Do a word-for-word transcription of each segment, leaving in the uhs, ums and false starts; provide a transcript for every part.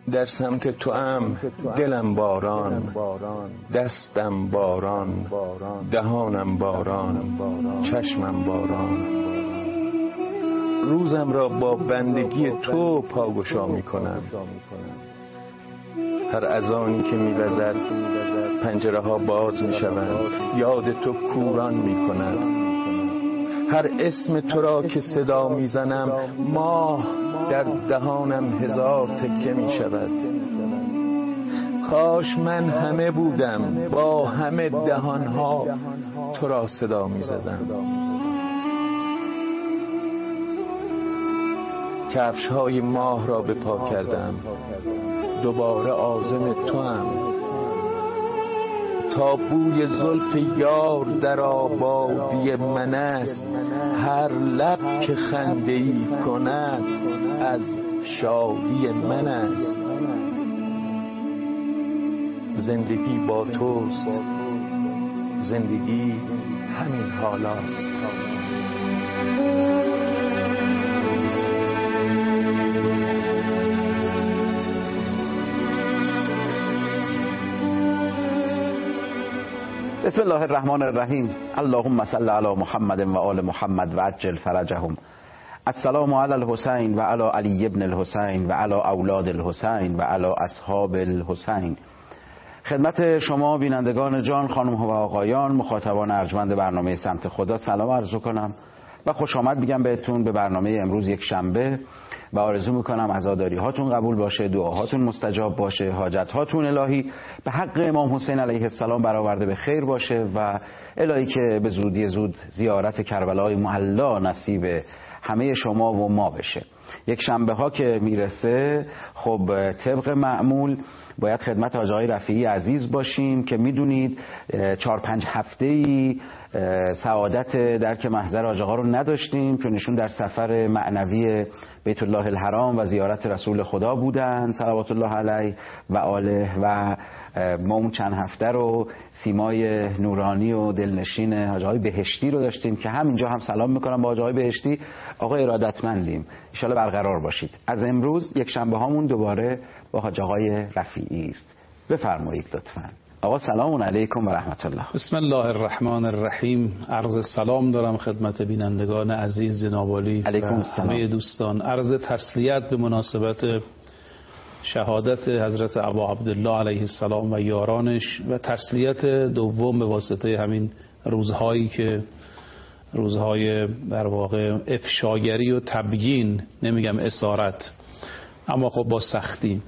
در سمت تو ام دلم باران، دستم باران، دهانم باران، چشمم باران. روزم را با بندگی تو پاگشا می کنم. هر اذانی که می وزد پنجره ها باز می شوند، یاد تو کوران می کنم. هر اسم تو را که صدا می زنم ماه در دهانم هزار تکه می شود. کاش من همه بودم با همه دهانها تو را صدا می زدم. کفش های ماه را به پا کردم، دوباره عازم تو هم. تا بوی زلف یار در آبادی من است، هر لب که خنده‌ای کند از شادی من است. زندگی با توست، زندگی همین حالاست. بسم الله الرحمن الرحیم. اللهم صل علی محمد و آل محمد و عجل فرجهم. السلام علی الحسین و علی علی ابن الحسین و علی اولاد الحسین و علی اصحاب الحسین. خدمت شما بینندگان جان، خانم ها و آقایان، مخاطبان ارجمند برنامه سمت خدا سلام عرض کنم و خوش آمد میگم بهتون به برنامه امروز یک شنبه و آرزو میکنم عزاداری هاتون قبول باشه، دعاهاتون مستجاب باشه، حاجت هاتون الهی به حق امام حسین علیه السلام برآورده به خیر باشه و الهی که به زودی زود زیارت کربلای معلا نصیب همه شما و ما بشه. یک شنبه ها که میرسه خب طبق معمول باید خدمت حاج آقای رفیعی عزیز باشیم که میدونید چهار پنج هفته‌ای سعادت درک محضر حاج آقا رو نداشتیم چون ایشون در سفر معنوی بیت الله الحرام و زیارت رسول خدا بودن صلوات الله علیه و آله و ما اون چند هفته رو سیمای نورانی و دلنشین حاج آقای بهشتی رو داشتیم که همینجا هم سلام میکنم با حاج آقای بهشتی. آقا ارادتمندیم، ان شاء الله برقرار باشید. از امروز یک شنبه هامون دوباره با حاج آقای رفیعی است. بفرمایید لطفاً. آقا سلام علیکم و رحمت الله. بسم الله الرحمن الرحیم. عرض سلام دارم خدمت بینندگان عزیز جناب عالی علیکم السلام. همه دوستان. عرض تسلیت به مناسبت شهادت حضرت ابا عبدالله علیه السلام و یارانش و تسلیت دوم به واسطه همین روزهایی که روزهای در واقع افشاگری و تبیین، نمیگم اسارت، اما خب با سختی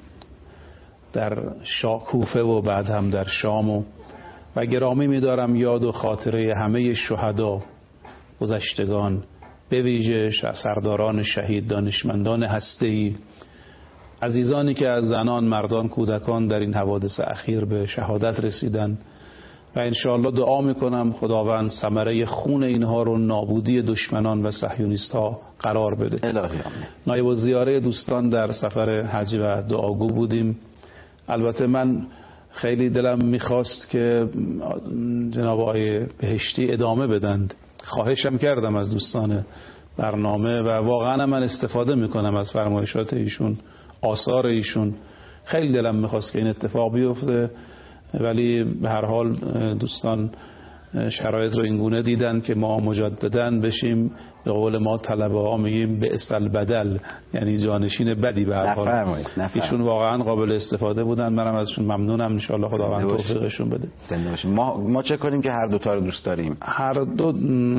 در کوفه و بعد هم در شام و و گرامی می‌دارم یاد و خاطره همه شهدا گذشتگان، به ویژه سرداران شهید، دانشمندان هسته‌ای، عزیزانی که از زنان، مردان، کودکان در این حوادث اخیر به شهادت رسیدند و انشاءالله دعا میکنم خداوند ثمره خون اینها رو نابودی دشمنان و صهیونیست ها قرار بده. الهی آمین. نایب الزیاره دوستان در سفر حج و دعاگو بودیم. البته من خیلی دلم میخواست که جناب آقای بهشتی ادامه بدند، خواهشم کردم از دوستان برنامه و واقعا من استفاده میکنم از فرمایشات ایشون، آثار ایشون. خیلی دلم میخواست که این اتفاق بیفته ولی به هر حال دوستان شرایط رو اینگونه دیدن که ما مجدداً بشیم، به قول ما طلبه ها میگیم به اصل بدل، یعنی جانشین بدی. به هر حال ایشون واقعا قابل استفاده بودن، منم ازشون ممنونم. ان شاء الله خداوند توفیقشون بده. ما ما چه کنیم که هر دو تا رو دوست داریم؟ هر دو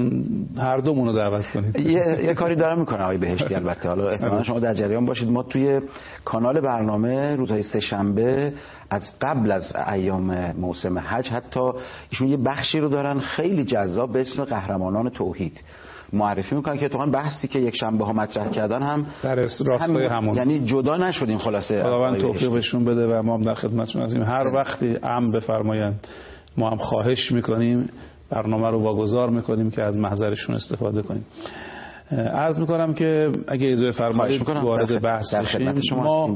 هر دومون رو دعوت کنید. یه, یه کاری دارم میکنه آقای بهشتی. البته حالا احتمالاً شما در جریان باشید، ما توی کانال برنامه روزهای سه شنبه از قبل از ایام موسم حج حتی ایشون یه بخشی رو دارن خیلی جذاب به اسم قهرمانان توحید معرفی میکنن که اتفاقا بحثی که یک شنبه ها مطرح کردن هم در راستای هم همون، یعنی جدا نشدیم. خلاصه خداوند توفیقشون بده و ما هم در خدمتشون هستیم. هر وقتی ام بفرمایند ما هم خواهش میکنیم، برنامه رو واگذار میکنیم که از محضرشون استفاده کنیم. عرض میکنم که اگه اجازه فرمایید وارد بحث بشیم. ما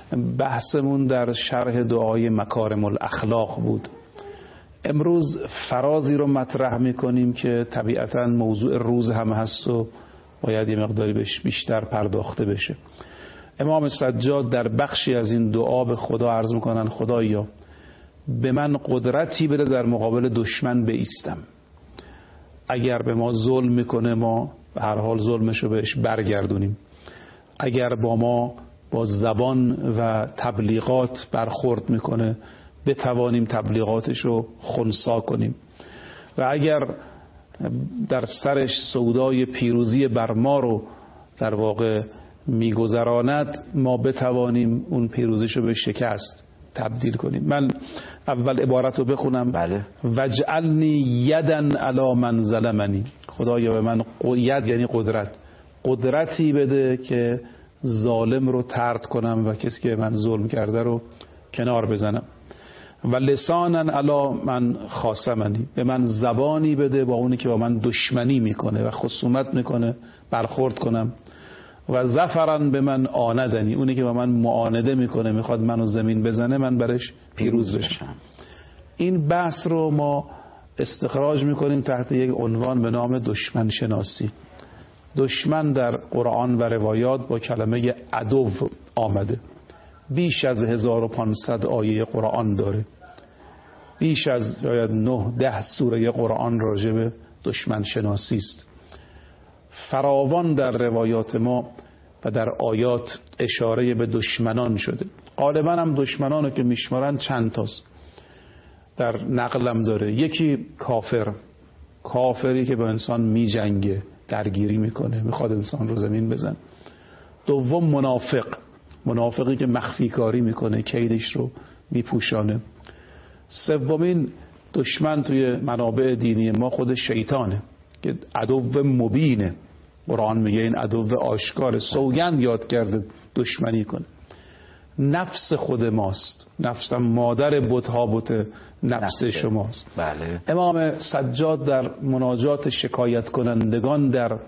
بحثمون در شرح دعای مکارم الاخلاق بود. امروز فرازی رو مطرح میکنیم که طبیعتاً موضوع روز هم هست و باید یه مقداری بهش بیشتر پرداخته بشه. امام سجاد در بخشی از این دعا به خدا عرض میکنن خدایا به من قدرتی بده در مقابل دشمن بایستم. اگر به ما ظلم میکنه ما به هر حال ظلمشو بهش برگردونیم. اگر با ما با زبان و تبلیغات برخورد میکنه بتوانیم تبلیغاتش رو خنثی کنیم. و اگر در سرش سودای پیروزی بر ما رو در واقع میگذراند ما بتوانیم اون پیروزیشو به شکست تبدیل کنیم. من اول عبارت رو بخونم. بله. وجعلنی یدن علی من ظلمنی. خدایا به من ید یعنی قدرت قدرتی بده که ظالم رو طرد کنم و کسی که من ظلم کرده رو کنار بزنم. و لسانن علی من خاصمنی. به من زبانی بده با اونی که با من دشمنی میکنه و خصومت میکنه برخورد کنم. و ظفرن به من آندنی. اونی که با من معانده میکنه میخواد منو زمین بزنه من برش پیروز بشم. این بحث رو ما استخراج میکنیم تحت یک عنوان به نام دشمن شناسی. دشمن در قرآن و روایات با کلمه عدو آمده. بیش از هزار و پانصد آیه قرآن داره. بیش از شاید نه ده سوره قرآن راجع به دشمن شناسی است. فراوان در روایات ما و در آیات اشاره به دشمنان شده. غالبا هم دشمنانو که میشمارن چند تاست. در نقلم داره. یکی کافر، کافری که با انسان میجنگه، درگیری میکنه، میخواد انسان رو زمین بزن. دوم منافق، منافقی که مخفی کاری میکنه، کیدش رو میپوشانه. سومین دشمن توی منابع دینی ما خود شیطانه که عدو مبینه. قرآن میگه این عدو آشکار، سوگند یاد کرده دشمنی کنه. نفس خود ماست، نفسم مادر بت‌ها بت نفس, نفس شماست. بله. امام سجاد در مناجات شکایت کنندگان در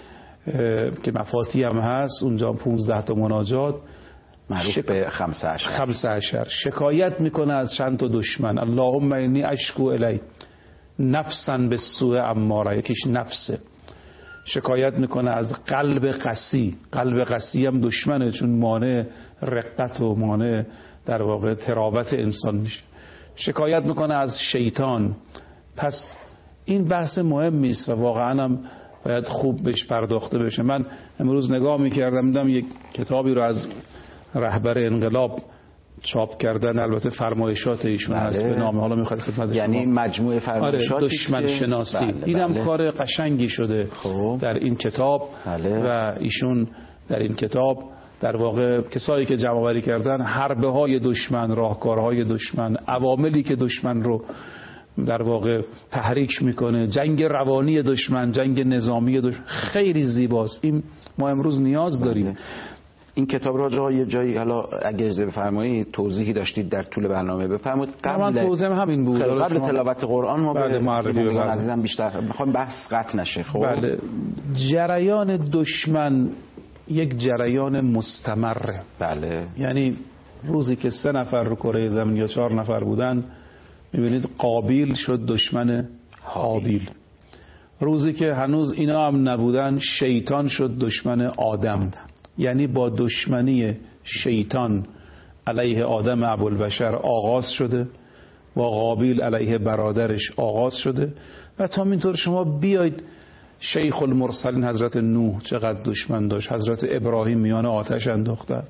که مفاتی هم هست اونجا پونزده تا مناجات معروف شک... به خمسه عشر خمسه عشر شکایت میکنه از چند تا دشمن. اللهم انی اشکو الی نفسا بالسوء اماره، یکیش نفسه. شکایت میکنه از قلب قسی. قلب قسی هم دشمنه چون مانع رقت و مانع در واقع تراوت انسان میشه. شکایت میکنه از شیطان. پس این بحث مهمی است و واقعا هم باید خوب بهش پرداخته بشه. من امروز نگاه میکردم دیدم یک کتابی رو از رهبر انقلاب چاپ کردن، البته فرمایشات ایشون هست به نام، حالا میخواد خدمت یعنی شما. مجموعه فرمایشات آره دشمن شناسی. بله اینم بله. کار قشنگی شده خوب. در این کتاب بله. و ایشون در این کتاب در واقع کسایی که جمع آوری کردن حربه های دشمن، راهکارهای دشمن، عواملی که دشمن رو در واقع تحریک میکنه، جنگ روانی دشمن، جنگ نظامی دشمن، خیلی زیباست. این ما امروز نیاز داریم. بله. این کتاب را جای یه جایی حالا اگه اجازه بفرمایید توضیحی داشتید در طول برنامه بفرمایید. قبل توضیح همین بود. قبل تلاوت قرآن ما به معرفی عزیزم بیشتر میخوام بحث قطع نشه. خب بله. جریان دشمن یک جریان مستمره. بله. یعنی روزی که سه نفر رو کره زمین یا چهار نفر بودن میبینید قابیل شد دشمن هابیل. روزی که هنوز اینا هم نبودن شیطان شد دشمن آدم. یعنی با دشمنی شیطان علیه آدم ابوالبشر آغاز شده، با قابیل علیه برادرش آغاز شده و تا اینطور شما بیاید شیخ المرسلین حضرت نوح چقدر دشمن داشت، حضرت ابراهیم میان آتش انداختن.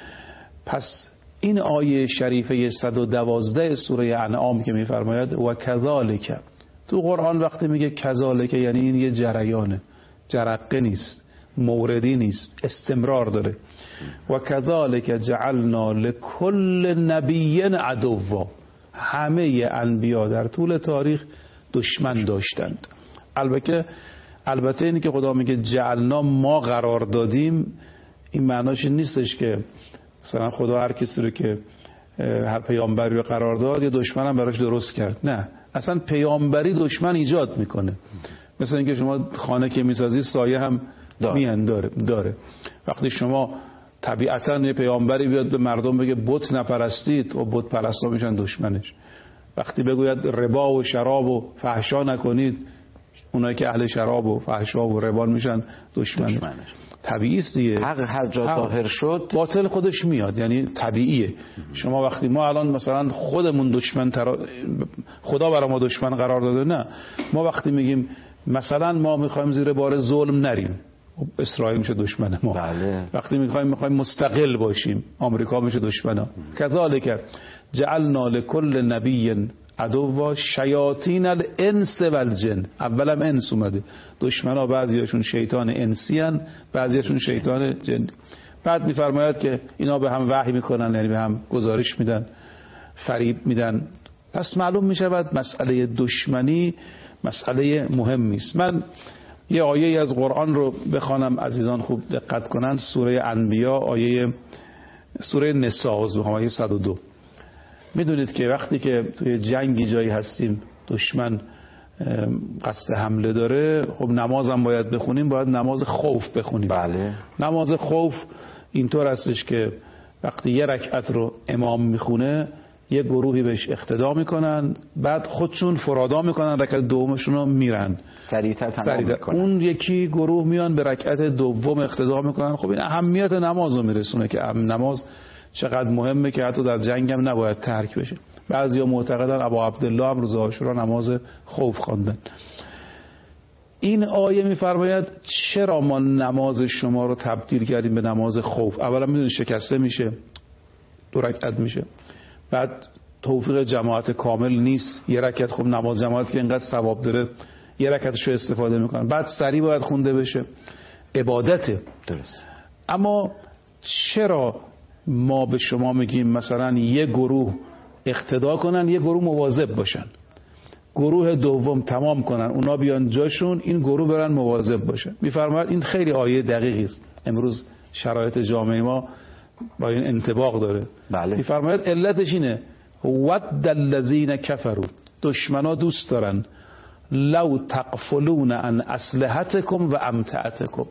پس این آیه شریفه صد و دوازده سوره انعام که میفرماید و کذالک، تو قرآن وقتی میگه کذالک یعنی این یه جریانه، جرقه نیست، موردی نیست، استمرار داره. و کذالک جعلنا لکل نبی عدوا، همه انبیا در طول تاریخ دشمن داشتند. البته البته اینی که خدا میگه جعلنا ما قرار دادیم، این معناش نیستش که مثلا خدا هر کسی رو که هر پیامبری رو قرار داد یا دشمن هم براش درست کرد. نه، اصلا پیامبری دشمن ایجاد میکنه. مثلا اینکه شما خانه که میسازی سایه هم میان داره داره وقتی شما طبیعتا یه پیامبری بیاد به مردم بگه بت نپرستید و بت پرستا میشن دشمنش. وقتی بگوید ربا و شراب و فحشا نکنید، اونایی که اهل شراب و فحشا و ربا میشن دشمنش. طبیعی است دیگه. حق هر جا ظاهر شد باطل خودش میاد، یعنی طبیعیه. شما وقتی ما الان مثلا خودمون دشمن ترا... خدا برای ما دشمن قرار داده، نه ما وقتی میگیم مثلا ما میخوایم زیر بار ظلم نریم، اسرائیل میشه دشمن ما. بله. وقتی میخوایم میخوایم مستقل باشیم، آمریکا میشه دشمن ما. کذالک جعلنا لكل نبی عدو شیاطین الانس والجن. اولم انس اومده، دشمنا بعضیاشون شیطان انسی ان، بعضیاشون شیطان جن. بعد میفرماید که اینا به هم وحی میکنن، یعنی به هم گزارش میدن، فریب میدن. پس معلوم میشود مسئله دشمنی مسئله مهمی است. من یه آیه از قرآن رو بخوانم، عزیزان خوب دقت کنن. سوره انبیا، آیه سوره نساء، از بخوام آیه صد و دو. میدونید که وقتی که توی جنگی جایی هستیم، دشمن قصد حمله داره، خب نماز هم باید بخونیم، باید نماز خوف بخونیم. بله. نماز خوف اینطور هستش که وقتی یه رکعت رو امام میخونه، یه گروهی بهش اقتدا میکنن، بعد خودشون فرادا میکنن، رکعت دومشون رو میرن سریعتر تمام میکنن. اون یکی گروه میان به رکعت دوم اقتدا میکنن. خب این اهمیت نماز رو میرسونه که نماز چقدر مهمه که حتی در جنگ هم نباید ترک بشه. بعضیا معتقدن ابا عبدالله هم روز عاشورا نماز خوف خواندن. این آیه میفرماید چرا ما نماز شما رو تبدیل کردیم به نماز خوف؟ اولا میدونید شکسته میشه، دو رکعت میشه، بعد توفیق جماعت کامل نیست. یه رکعت، خب نماز جماعت که اینقدر ثواب داره یه رکعتشو استفاده میکنن، بعد سریع باید خونده بشه، عبادته. درست. اما چرا ما به شما میگیم مثلا یه گروه اقتدا کنن، یه گروه مواظب باشن، گروه دوم تمام کنن، اونا بیان جاشون، این گروه برن مواظب باشن؟ میفرماید این خیلی آیه دقیقی است. امروز شرایط جامعه ما با این انطباق داره. بله. میفرماید علتش اینه ود الذین کفروا، دشمنا دوست دارن لو تغفلون عن اسلحتکم و امتعتکم.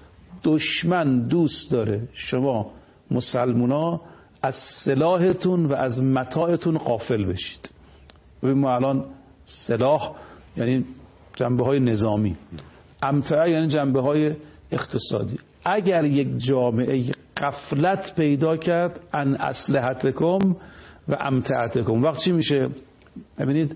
دشمن دوست داره شما مسلمونا از سلاحتون و از متاعتون غافل بشید. ببین ما الان سلاح یعنی جنبه های نظامی، امتعه یعنی جنبه های اقتصادی. اگر یک جامعه غفلت پیدا کرد عن اسلحتکم و امتعتکم، وقت چی میشه؟ ببینید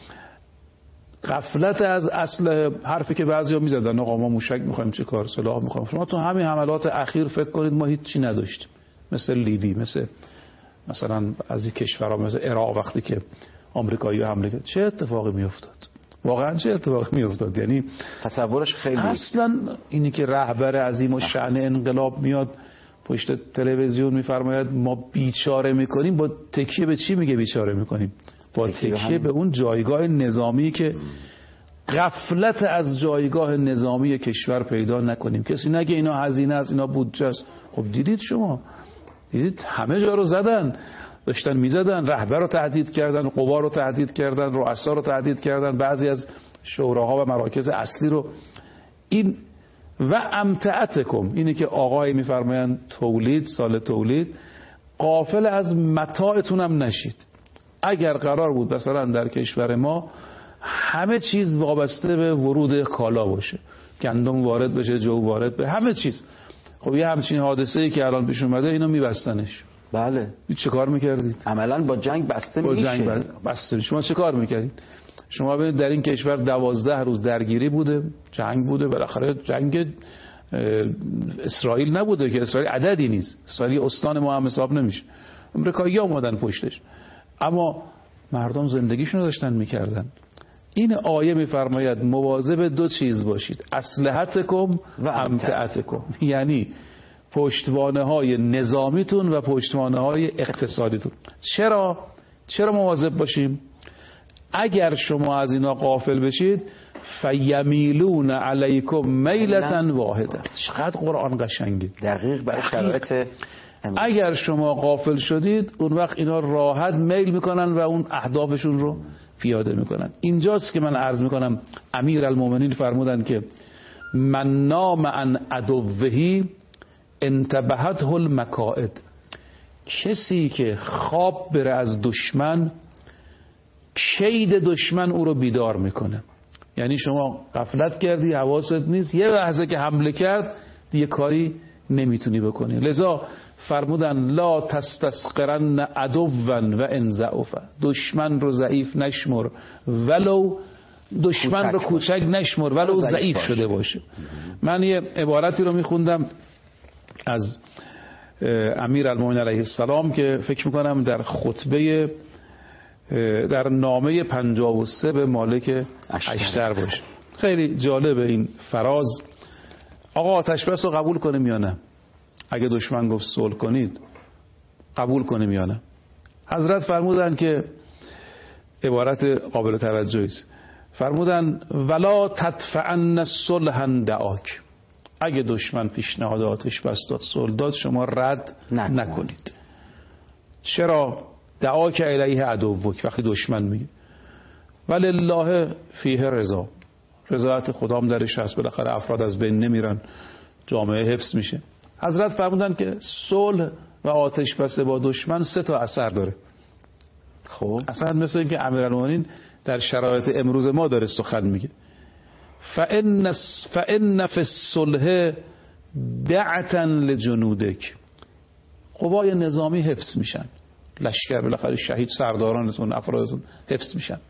غفلت از اصل، حرفی که بعضیا میزدن آقا ما موشک میخوایم چه کار، سلاح میخوایم. شما تو همین حملات اخیر فکر کنید ما هیچ چی نداشتیم، مثل لیبی، مثل مثلا از این کشورها مثل عراق وقتی که آمریکایی حمله کرد چه اتفاقی میافتاد؟ واقعا چه اتفاقی میافتاد؟ یعنی تصورش خیلی اصلا اینی که رهبر عظیم و شأن انقلاب میاد پشت تلویزیون میفرماید ما بیچاره میکنیم، با تکیه به چی میگه بیچاره میکنیم؟ با تکیه به اون جایگاه نظامی که غفلت از جایگاه نظامی کشور پیدا نکنیم. کسی نگه اینا هزینه است، اینا بودجه است. خب دیدید شما، دیدید همه جا رو زدن، داشتن میزدن، رهبر رو تهدید کردن، قوا رو تهدید کردن، رؤسا رو تهدید کردن، بعضی از شوراها و مراکز اصلی رو. این و امتعتکم، اینی که آقای میفرمایند تولید، سال تولید، غافل از متاعتون هم نشید. اگر قرار بود مثلا در کشور ما همه چیز وابسته به ورود کالا باشه، گندم وارد بشه، جو وارد به همه چیز، خب یه همچین حادثه‌ای که الان پیش اومده اینو میبستنش. بله. چه کار میکردید؟ عملاً با جنگ بسته با میشه. جنگ بسته. شما چه کار میکردید؟ شما ببینید در این کشور دوازده روز درگیری بوده، جنگ بوده، بالاخره جنگ اسرائیل نبوده که اسرائیل عددی نیست، اسرائیل استان ما هم حساب نمیشه، امریکایی‌ها اومدن پشتش، اما مردم زندگیشون رو داشتن میکردن. این آیه میفرماید مواظب دو چیز باشید، اسلحتکم و امتعتکم، یعنی پشتوانه های نظامیتون و پشتوانه های اقتصادیتون. چرا؟ چرا مواظب باشیم؟ اگر شما از اینا غافل بشید فیمیلون علیکم میلة واحده. چقدر قرآن قشنگه، دقیق برای شرایط. اگر شما غافل شدید اون وقت اینا راحت میل میکنن و اون اهدافشون رو پیاده میکنن. اینجاست که من عرض میکنم امیرالمومنین فرمودن که من نام عن عدوه انتبهته المکائد، کسی که خواب بره از دشمن کید دشمن او رو بیدار میکنه. یعنی شما غفلت کردی، حواست نیست، یه لحظه که حمله کرد دیگه کاری نمیتونی بکنی. لذا فرمودن لا تستسقرن عدوا و ان ضعفا، دشمن رو ضعیف نشمر ولو دشمن رو کوچک نشمر ولو ضعیف شده باشه. من یه عبارتی رو میخوندم از امیرالمومنین علیه السلام که فکر میکنم در خطبه در نامه پنجاه و سه به مالک اشتر باشه. خیلی جالب این فراز. آقا آتش بس رو قبول کنیم یا نه؟ اگه دشمن گفت صلح کنید قبول کنیم یا نه؟ حضرت فرمودن که عبارت قابل توجهی است، فرمودن ولا تدفعن صلحا دعاک، اگه دشمن پیشنهاد آتش بس داد صلح داد شما رد نکنید. نکنید. چرا؟ دعاک علیه عدوک، وقتی دشمن میگه ولله فیه رضا، رضایت خدام درش هست، بالاخره افراد از بین نمیرن، جامعه حفظ میشه. حضرت فرمودن که صلح و آتش بس با دشمن سه تا اثر داره. خب اصلا مثل اینکه امیرالمومنین در شرایط امروز ما داره سخن میگه. فإن فإن فی الصلح دعتا لجنودک، قوای نظامی حفظ میشن، لشکر بالاخره شهید سردارانتون افرادتون حفظ میشن.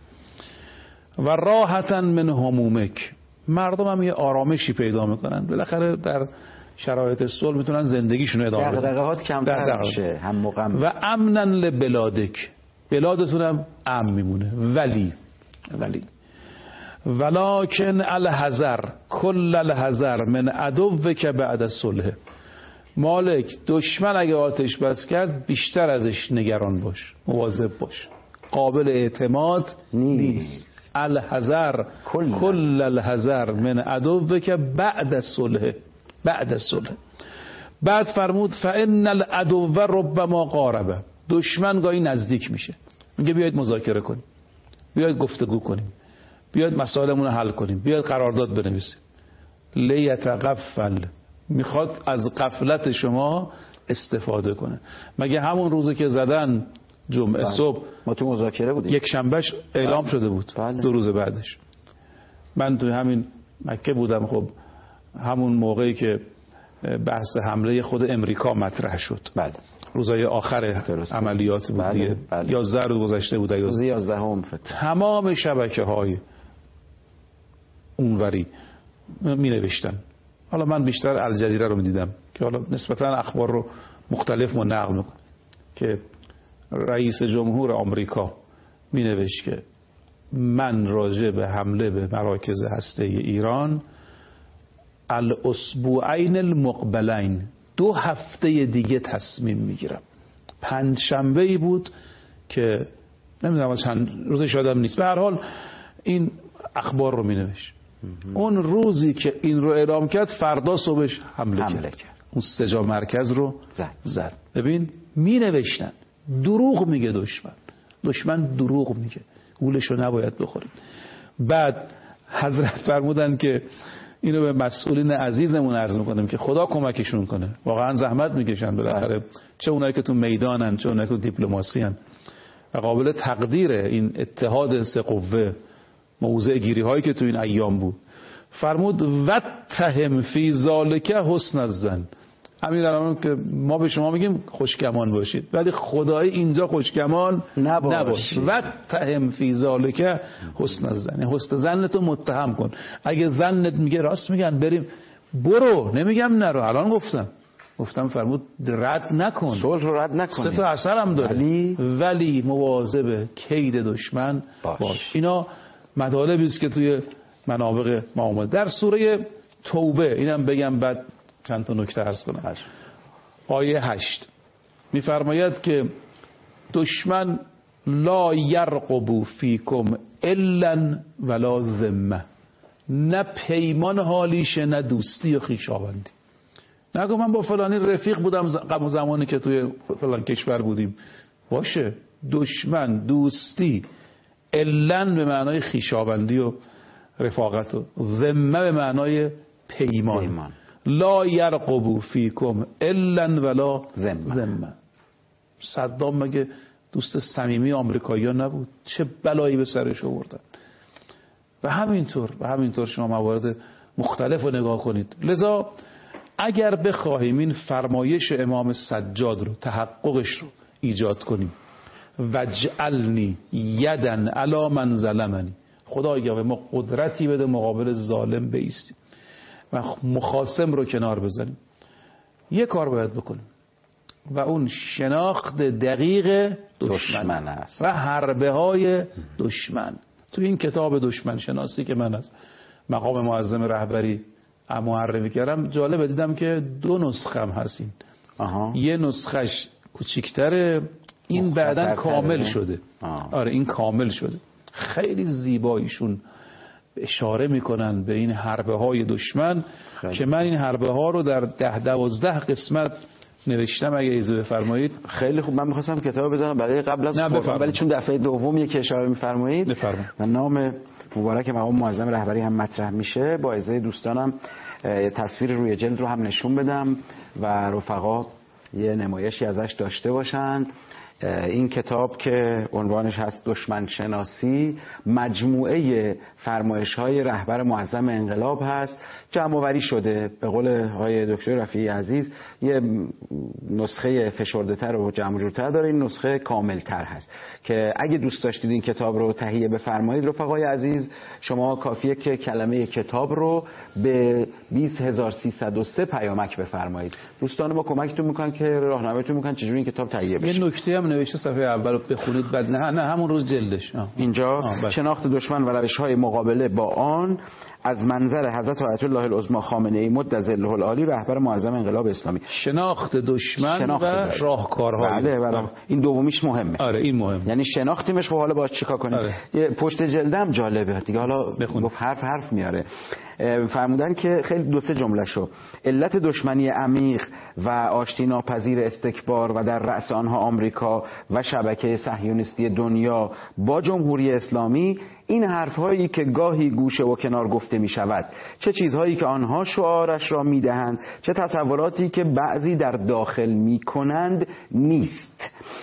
و راحتا من همومک، مردم هم یه آرامشی پیدا میکنن، بالاخره در شرایط صلح میتونن زندگیشون ادامه بدن، دغدغه‌هات کمتر میشه، هم مقام. و امنا لبلادک، بلادتون هم امن میمونه. ولی ولی ولکن الحذر کل الحذر من عدوک بعد الصلح، مالک دشمن اگه آتش بس کرد بیشتر ازش نگران باش، مواظب باش، قابل اعتماد نیست. الحذر کل الحذر من عدوک بعد الصلح، بعد الصلح. بعد فرمود فإن العدو ربما قارب، دشمن گاهی نزدیک میشه، میگه بیاید مذاکره کنیم، بیاید گفتگو کنیم، بیاید مسائلمون رو حل کنیم، بیاید قرارداد بنویسیم. لیتغفل، میخواد از غفلت شما استفاده کنه. مگه همون روزی که زدن جمعه بله. صبح ما تو مذاکره بودیم، یک شنبهش اعلام بله. شده بود بله. دو روز بعدش من توی همین مکه بودم. خب همون موقعی که بحث حمله خود امریکا مطرح شد بله. روزای آخر درسته. عملیات بود دیگه بله. بله. یازده روز گذشته بود، روز یازدهم تمام شبکه‌های اونوری می نوشتن. حالا من بیشتر الجزیره رو می دیدم که حالا نسبتا اخبار رو مختلف و نقل میکنه که رئیس جمهور آمریکا می نوشت که من راجع به حمله به مراکز هسته ایران الاسبوعین المقبلین، دو هفته دیگه تصمیم میگیرم. پنج شنبه ای بود که نمیدونم چند روزش یادم نیست، به هر حال این اخبار رو می نوشت. اون روزی که این رو اعلام کرد فردا صبحش حمله, حمله کرد. کرد اون سجا مرکز رو زد, زد. ببین می نوشتن دروغ میگه دشمن، دشمن دروغ میگه، گولشو نباید بخورید. بعد حضرت فرمودن که اینو به مسئولین عزیزمون عرض میکنم که خدا کمکشون کنه، واقعا زحمت میکشن بالاخره، چه اونایی که تو میدانن چه اونایی که دیپلماسی ان، و قابل تقدیره این اتحاد سه قوه، موضع گیری هایی که تو این ایام بود. فرمود وتهم فی ذالک حسن الظن، همین الان که ما به شما میگیم خوشگمان باشید ولی خدای اینجا خوشگمان نباش. وتهم فی ذالک حسن الظن، حسن ظنتو متهم کن. اگه ظنت میگه راست میگن بریم برو، نمیگم نرو، الان گفتم گفتم فرمود رد نکن، صلح رو رد نکن، سه تا اثر هم داره، ولی, ولی مواظب کید دشمن باش, باش. اینا مطالبی است که توی منابق ما اومده. در سوره توبه اینم بگم بعد چند تا نکته عرض کنم. آیه هشت میفرماید که دشمن لا یرقبو فیکم الا ولا ذمه، نه پیمان حالیشه نه دوستی و خویشاوندی. نگو من با فلانی رفیق بودم قبل زمانی که توی فلان کشور بودیم، باشه دشمن دوستی الا به معنای خویشاوندی و رفاقت و ذمه به معنای پیمان, پیمان. لا یرقبو فیکم الا ولا ذمه. صدام مگه دوست صمیمی آمریکایی‌ها نبود؟ چه بلایی به سرش آوردن. و همینطور و همینطور شما موارد مختلف رو نگاه کنید. لذا اگر بخواهیم این فرمایش امام سجاد رو، تحققش رو ایجاد کنیم، وجعلنی یدن علی من ظلمنی، خدایا به ما قدرتی بده مقابل ظالم بایستیم و مخاصم رو کنار بزنیم، یه کار باید بکنیم و اون شناخت دقیق دشمن است و حربه های دشمن. تو این کتاب دشمن شناسی که من از مقام معظم رهبری معرفی کردم، جالب دیدم که دو نسخه هم هستین. یه نسخش کوچیک‌تره، این بعداً کامل شده. آه. آره این کامل شده. خیلی زیباییشون اشاره میکنن به این حربه های دشمن خیلی. که من این حربه ها رو در ده دوازده قسمت نوشتم، اگه اجازه بفرمایید. خیلی خوب، من می‌خواستم کتاب بزنم برای قبل از خود، ولی چون دفعه دومی که اشاره می‌فرمایید و نام مبارک مقام معظم رهبری هم مطرح میشه، با اجازه دوستانم تصویر روی جلد رو هم نشون بدم و رفقا یه نمایشی ازش داشته باشن. این کتاب که عنوانش هست دشمن شناسی، مجموعه فرمایش‌های رهبر معظم انقلاب هست، جمع آوری شده. به قول آقای دکتر رفیعی عزیز یه نسخه فشرده‌تر و جمع جورتر داره، این نسخه کامل‌تر هست که اگه دوست داشتید این کتاب رو تهیه بفرمایید رفقای عزیز، شما کافیه که کلمه کتاب رو به بیست هزار و سیصد و سه پیامک بفرمایید. دوستان ما کمکتون میکنن که راهنماییتون میکنن چجوری این کتاب تهیه بشه. یه نکته هم نوشته صفحه اول رو بخونید، بعد نه نه همون روز جلدش. آه. اینجا آه شناخت دشمن و روش‌های مقابله با آن از منظر حضرت آیت الله العظمی خامنه ای مد ظله العالی رهبر معظم انقلاب اسلامی. شناخت دشمن شناخت و راهکارها. بله بله. این دومیش مهمه. آره این مهمه. یعنی شناختیمش، خب حالا باید چیکار کنیم؟ آره. پشت جلدم جالبه دیگه، حالا گفت حرف حرف میاره. فرمودن که خیلی دو سه جمله شو، علت دشمنی عمیق و آشتی ناپذیر استکبار و در رأس آنها آمریکا و شبکه صهیونیستی دنیا با جمهوری اسلامی، این حرف‌هایی که گاهی گوشه و کنار گفته می شود، چه چیزهایی که آنها شعارش را می دهند، چه تصوراتی که بعضی در داخل می کنند نیست.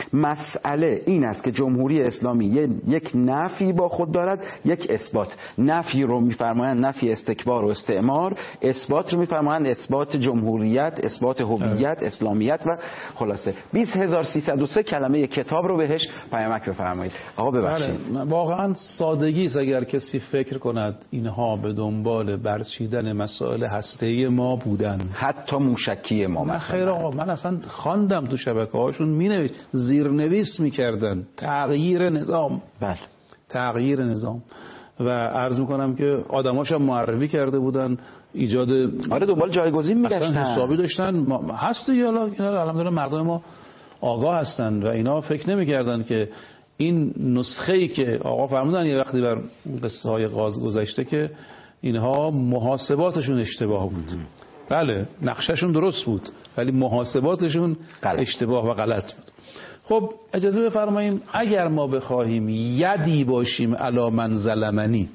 مسئله این است که جمهوری اسلامی یک نفی با خود دارد، یک اثبات. نفی رو می‌فرمایند نفی استکبار و استعمار، اثبات رو می‌فرمایند اثبات جمهوریت، اثبات هویت، اسلامیت و خلاصه بیست هزار و سیصد و سه کلمه کتاب رو بهش پیامک بفرمایید. آقا ببخشید. واقعا سادگی است اگر کسی فکر کند اینها به دنبال برچیدن مسائل هسته‌ای ما بودن، حتی موشکی ما مثلا. خیر آقا، من اصلا خواندم تو شبکه‌هاشون مینوشت، زیرنویس میکردن تغییر نظام. بله. تغییر نظام و عرض میکنم که آدماش هم معرفی کرده بودن، ایجاد آره دنبال جایگزین میگشتن، حسابی داشتن. هست دیگه، حالا الحمدلله مردم ما آگاه هستن و اینا فکر نمیکردن که این نسخه‌ای که آقا فرمودن یه وقتی بر قصه های غاز گذشته که اینها محاسباتشون اشتباه بود. بله نقشهشون درست بود ولی محاسباتشون غلط. اشتباه و غلط بود. خب اجازه بفرماییم اگر ما بخواهیم یدی باشیم علی من ظلمنی،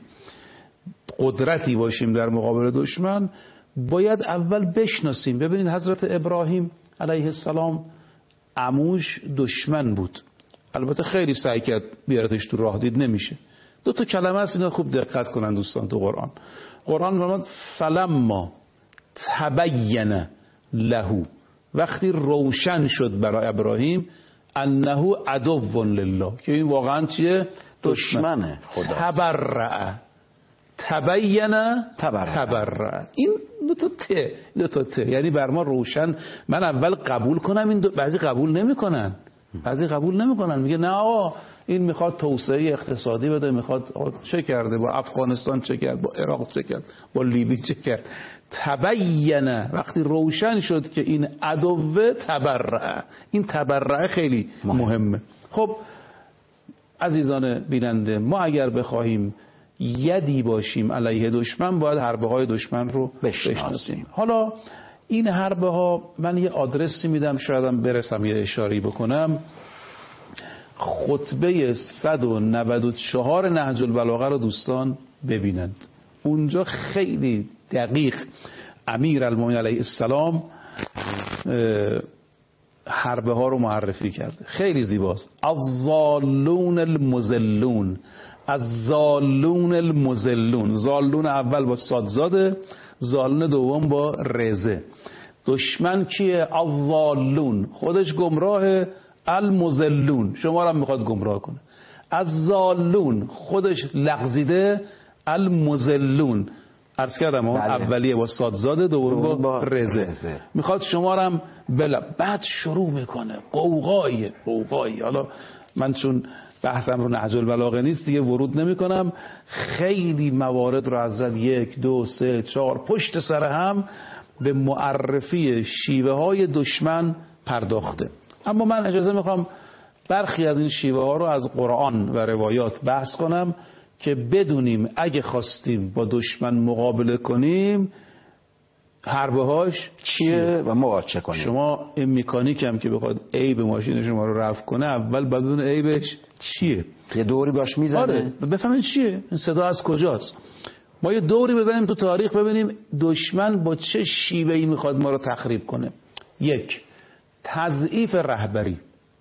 قدرتی باشیم در مقابل دشمن، باید اول بشناسیم. ببینید حضرت ابراهیم علیه السلام عموش دشمن بود، البته خیلی سعی کرد بیارتش تو راه، دید نمیشه. دو تا کلمه است اینا خوب دقت کنن دوستان تو قرآن. قرآن فرمود فلما تبین له، وقتی روشن شد برای ابراهیم انه عدو لله، که این واقعا چیه؟ دشمن خدا. تبرع تبین تبرع، این دو تا ته دو تا ته یعنی بر ما روشن. من اول قبول کنم، این دو... بعضی قبول نمیکنن، بعضی قبول نمیکنن، میگه نه آقا این میخواد توسعه اقتصادی بده، میخواد چه کرده با افغانستان، چه کرد با عراق، چه کرد با لیبی، چه کرد. تبینه، وقتی روشن شد که این عدو تبرع، این تبرع خیلی مهمه. خب عزیزان بیننده، ما اگر بخواهیم یدی باشیم علیه دشمن باید حربه های دشمن رو بشناسیم. حالا این حربه ها، من یه آدرسی میدم شایدم برسم یه اشاری بکنم. خطبه صد و نود و چهار نهج البلاغه رو دوستان ببینند، اونجا خیلی دقیق امیر المومنین علیه السلام حربه ها رو معرفی کرده، خیلی زیباست. الضالون المضلون، الضالون المضلون، زالون اول با صادزاده، زالون دوم با رزه. دشمن کیه؟ الضالون، خودش گمراه. المضلون، شما را میخواد گمراه کنه. الضالون، خودش لغزیده. المضلون، عرض کردم اون اولیه با صادزاده، دومی با رزه، میخواد شما را هم بلا. بعد شروع میکنه قوقایی قوقایی. حالا من چون بحثم رو نهج البلاغه نیست دیگه ورود نمی کنم. خیلی موارد رو حضرت یک دو سه چهار پشت سر هم به معرفی شیوه های دشمن پرداخته. اما من اجازه میخوام برخی از این شیوه ها رو از قرآن و روایات بحث کنم که بدونیم اگه خواستیم با دشمن مقابله کنیم حربه هاش چیه و مواجه کنیم. شما این مکانیک هم که بخواد عیب ماشین شما رو رفع کنه، اول بدون عیبش چیه، یه دوری باش میزنه. آره بفهمید چیه این صدا از کجاست. ما یه دوری بزنیم تو تاریخ ببینیم دشمن با چه شیوهی میخواد ما رو تخریب کنه. یک، تضعیف رهبری.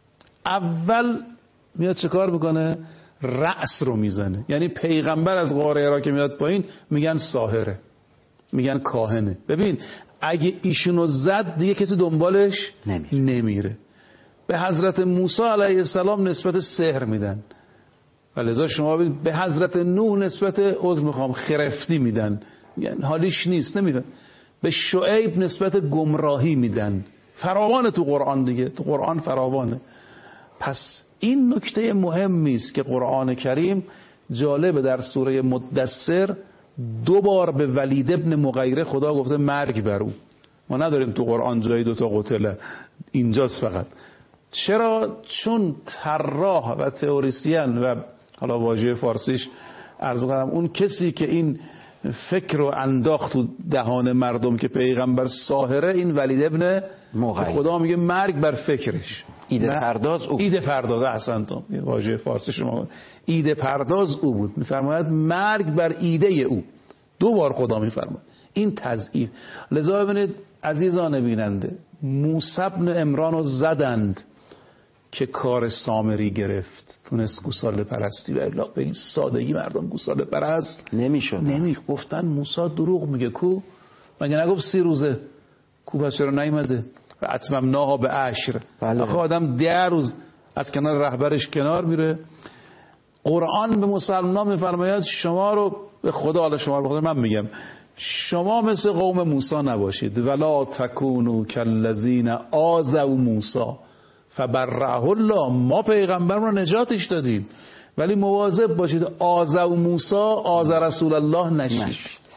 اول میاد چه کار میکنه؟ رأس رو میزنه. یعنی پیغمبر از غار حرا که میاد پایین میگن ساحره، میگن کاهنه. ببین اگه ایشونو زد دیگه کسی دنبالش نمیره, نمیره. به حضرت موسی علیه السلام نسبت سحر میدن، ولذا شما ببین به حضرت نوح نسبت عذر میخوام خرفتی میدن، میگن حالیش نیست، نمیدن. به شعیب نسبت گمراهی میدن. فراوانه تو قرآن دیگه، تو قرآن فراوانه. پس این نکته مهمی است که قرآن کریم جالبه در سوره مدثر دو بار به ولید ابن مغیره خدا گفته مرگ بر او. ما نداریم تو قرآن جایی دو تا قتله، اینجاست فقط. چرا؟ چون طراح و تئوریسین و حالا واژه فارسیش عرض می‌کنم اون کسی که این فکر رو انداخت تو دهان مردم که پیغمبر ساحره، این ولید ابن مغیره، خدا میگه مرگ بر فکرش. ایده پرداز او ایده پرداز احسن تو واژه فارسی شما ایده پرداز او بود. میفرماید مرگ بر ایده او. دو بار خدا میفرماید این تضعیف. لذا ببینید عزیزان بیننده، موسی بن عمران رو زدند که کار سامری گرفت، تونست گوساله پرستی و الا به این سادگی مردم گوساله پرست نمیشد. نمی گفتن موسی دروغ میگه. کو مگه نگفت سی روزه؟ کو پس چرا نیومده؟ و اتممناها به عشر. بله. آخه آدم ده روز از کنار رهبرش کنار میره. قرآن به مسلمان میفرماید شما رو به خدا، حالا شما رو من میگم شما مثل قوم موسی نباشید. ولا تکونوا کالذین آذوا موسی فبرأه الله. ما پیغمبر رو نجاتش دادیم ولی مواظب باشید آذوا موسی آذ رسول الله نشید.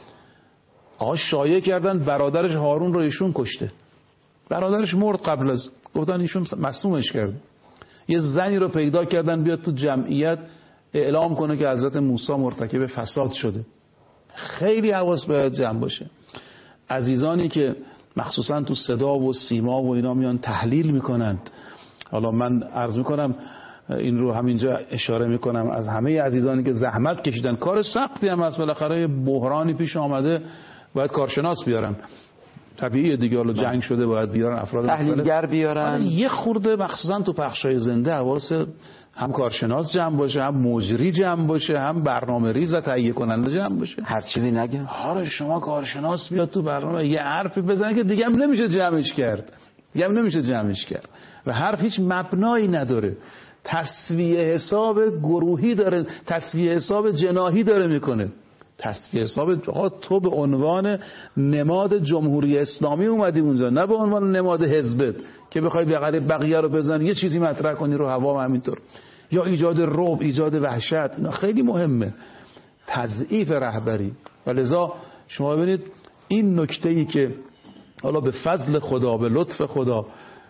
آقا شایعه کردن برادرش هارون رو ایشون کشته، برادرش مرد قبل از، گفتن ایشون مصدومش کرد. یه زنی رو پیدا کردن بیاد تو جمعیت اعلام کنه که حضرت موسی مرتکب فساد شده. خیلی حواس باید جمع باشه. عزیزانی که مخصوصا تو صدا و سیما و اینا میان تحلیل میکنند، حالا من عرض میکنم این رو همینجا اشاره میکنم از همه عزیزانی که زحمت کشیدن، کار سختی هم هست، بالاخره بحرانی پیش آمده باید کارشناس بیارن، طبیعیه دیگه، حالا جنگ شده باید بیارن افراد تحلیلگر بیارن. یه خورده مخصوصا تو پخشای زنده حواس هم کارشناس جمع باشه، هم مجری جمع باشه، هم برنامه ریز و تهیه کننده جمع باشه. هر چیزی نگه. آره شما کارشناس بیاد تو برنامه یه حرفی بزنه که دیگه هم نمیشه جمعش کرد، دیگه هم نمیشه جمعش کرد و حرف هیچ مبنایی نداره. تسویه حساب گروهی داره، تسویه حساب جناحی داره میکنه. تصفیه حساب تو به عنوان نماد جمهوری اسلامی اومدی اونجا، نه به عنوان نماد حزبت که بخوای بغل بقیه رو بزنی یه چیزی مطرح کنی رو هوا همینطور، یا ایجاد رعب، ایجاد وحشت. اینا خیلی مهمه، تضعیف رهبری. ولذا شما ببینید این نکته‌ای که حالا به فضل خدا، به لطف خدا،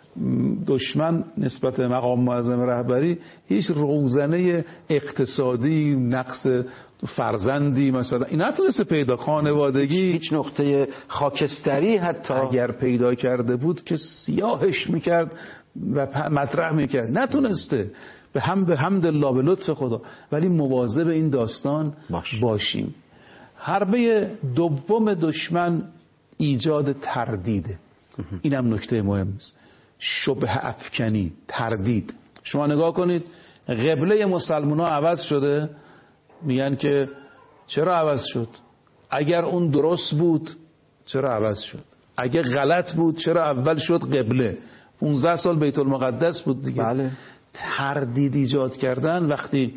دشمن نسبت مقام معظم رهبری هیچ روزنه اقتصادی، نقص فرزندی مثلا این نتونسته پیدا، خانوادگی، هیچ نقطه خاکستری حتی اگر پیدا کرده بود که سیاهش میکرد و مطرح میکرد، نتونسته. به هم به حمدالله، به لطف خدا. ولی مواظب این داستان باش. باشیم. حربه دوم دشمن ایجاد تردیده. اینم نکته مهم است. شبه افکنی، تردید. شما نگاه کنید قبله مسلمان ها عوض شده، میگن که چرا عوض شد؟ اگر اون درست بود چرا عوض شد؟ اگه غلط بود چرا اول شد قبله؟ پانزده سال بیت المقدس بود دیگه. بله. تردید ایجاد کردن. وقتی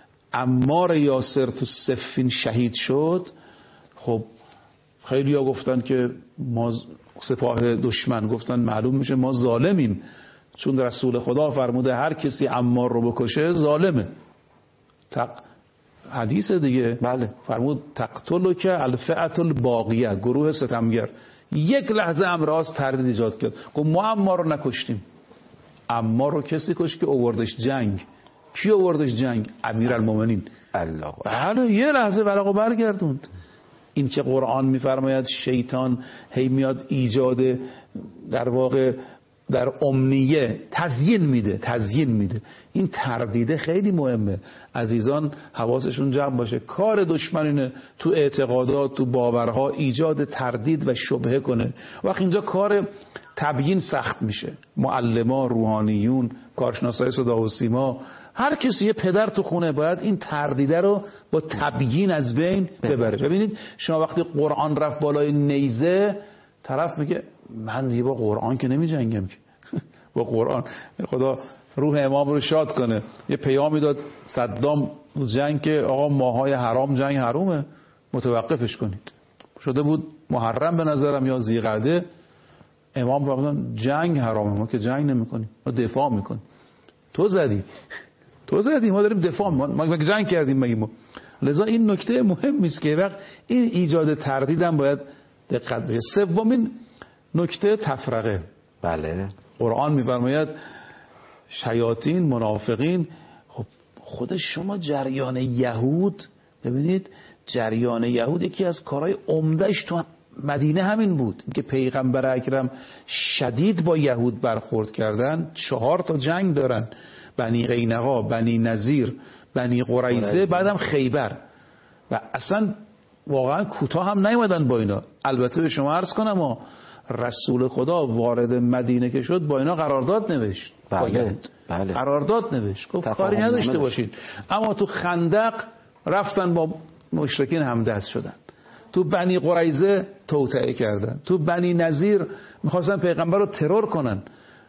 عمار یاسر تو صفین شهید شد، خب خیلی ها گفتن که ما سپاه دشمن، گفتن معلوم میشه ما ظالمیم، چون رسول خدا فرموده هر کسی عمار رو بکشه ظالمه. تق... حدیث دیگه. بله. فرمود تقتلو که الفئة الباقیه، گروه ستمگر. یک لحظه امراض تردید ایجاد کرد، گفت ما عمار رو نکشتیم. عمار رو کسی کش که آوردش جنگ. کی آوردش جنگ؟ امیرالمومنین. الله. بله یه لحظه ورقو برگردوند. این که قرآن میفرماید شیطان هی میاد ایجاد در واقع در امنیه تزیین میده تزیین میده این تردیده خیلی مهمه. عزیزان حواسشون جمع باشه. کار دشمن اینه تو اعتقادات، تو باورها ایجاد تردید و شبهه کنه. وقت اینجا کار تبیین سخت میشه. معلمان، روحانیون، کارشناسای صدا و سیما، هر کسی یه پدر تو خونه باید این تردیده رو با تبیین از بین ببره. ببینید شما وقتی قرآن رفت بالای نیزه، طرف میگه من دیگه با قرآن که نمی جنگم که با قرآن. خدا روح امام رو شاد کنه، یه پیامی داد صدام جنگ که آقا ماهای حرام جنگ حرومه، متوقفش کنید. شده بود محرم به نظرم یا ذیقعده، امام فرمودن جنگ حرامه، ما که جنگ نمی کنیم، ما دفاع میکنیم. تو زدی تو زدی ما داریم دفاع ما, ما جنگ کردیم مگه ما. لذا این نکته مهمی است که وقت این ایجاد تردیدم باید دقت بشه. سومین نکته تفرقه. بله. قرآن میفرماید شیاطین، منافقین. خب خود شما جریان یهود ببینید، جریان یهود یکی از کارهای عمدهش تو مدینه همین بود که پیغمبر اکرم شدید با یهود برخورد کردن. چهار تا جنگ دارن، بنی قینقا، بنی نذیر، بنی قریظه، بعدم خیبر، و اصلا واقعا کوتاه هم نیومدن با اینا. البته به شما عرض کنم ها، رسول خدا وارد مدینه که شد با اینا قرارداد نوشت. بله. بله. قرارداد نوشت، گفت کاری نداشته باشید. اما تو خندق رفتن با مشرکین همدست شدن، تو بنی قریظه توطئه کردن، تو بنی نذیر میخواستن پیغمبر رو ترور کنن.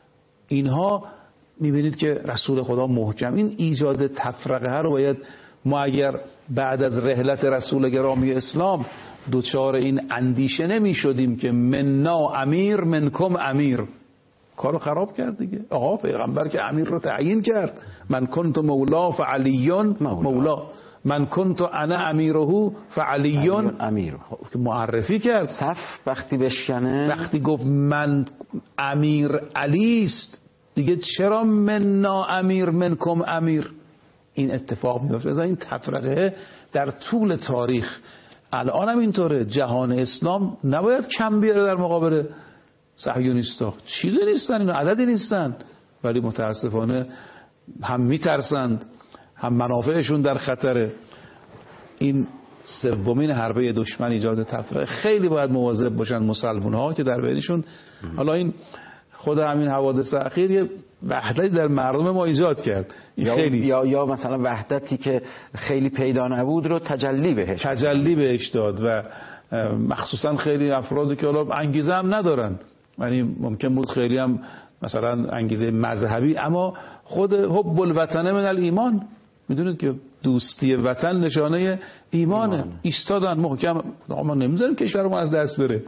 اینها میبینید که رسول خدا محکم این ایجاد تفرقه ها رو باید ما اگر بعد از رحلت رسول گرامی اسلام دوچار این اندیشه نمی شدیم که مننا امیر منکم امیر، کارو خراب کرد دیگه. آقا پیغمبر که امیر رو تعیین کرد، من کنت مولا فعلیون مولا، من کنت انا امیره فعلیون امیر. که معرفی کرد. صف وقتی بشکنه، وقتی گفت من امیر علی است دیگه، چرا مننا امیر منکم امیر؟ این اتفاق میفته. از این تفرقه در طول تاریخ الان هم اینطوره. جهان اسلام نباید کم بیاره در مقابل صهیونیستا. چیزی نیستن اینا، عددی نیستن، ولی متاسفانه هم میترسند، هم منافعشون در خطره. این سومین حربه دشمن ایجاد تفرقه. خیلی باید مواظب باشن مسلمان ها که در بینشون، حالا این خود همین حوادث اخیر یه وحدتی در مردم ما ایجاد کرد. یا خیلی یا یا مثلا وحدتی که خیلی پیدا نبود رو تجلی بهش تجلی بهش داد، و مخصوصا خیلی افرادی که حالا انگیزه هم ندارن، یعنی ممکن بود خیلی هم مثلا انگیزه مذهبی، اما خود حب الوطن من الایمان، میدونید که دوستی وطن نشانه ایمانه. ایمان. ایستادن محکم، ما نمیذاریم کشورمون از دست بره.